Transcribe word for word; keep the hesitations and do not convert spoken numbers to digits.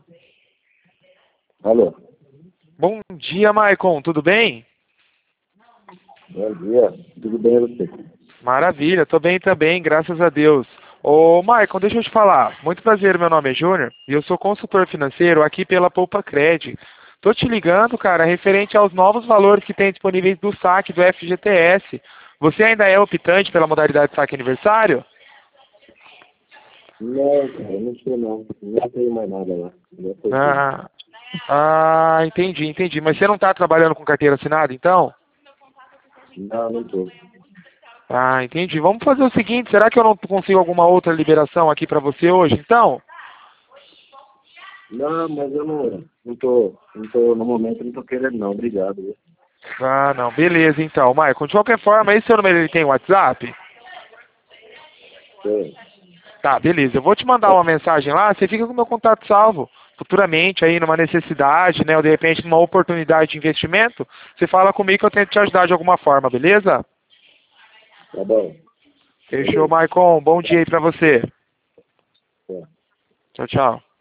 Alô? Bom dia, Maicon, tudo bem? Bom dia. Tudo bem você? Maravilha, tô bem também, graças a Deus. Ô, Maicon, deixa eu te falar. Muito prazer, meu nome é Júnior e eu sou consultor financeiro aqui pela Poupa Cred. Tô te ligando, cara, referente aos novos valores que tem disponíveis do saque do F G T S. Você ainda é optante pela modalidade de saque aniversário? Não, cara, não sei não. Não tenho mais nada lá. Já foi tudo. Ah, ah, entendi, entendi. Mas você não tá trabalhando com carteira assinada, então? Não, não tô. Ah, entendi. Vamos fazer o seguinte, será que eu não consigo alguma outra liberação aqui pra você hoje, então? Não, mas eu não, não tô, não tô, no momento não tô querendo não. Obrigado. Viu? Ah, não. Beleza, então, Maicon. De qualquer forma, esse seu número ele tem WhatsApp? Sei. Tá, beleza. Eu vou te mandar uma mensagem lá, você fica com o meu contato salvo. Futuramente, aí, numa necessidade, né, ou de repente numa oportunidade de investimento, você fala comigo que eu tento te ajudar de alguma forma, beleza? Tá bom. Fechou, Beleza. Maicon. Bom dia aí pra você. Tá. Tchau, tchau.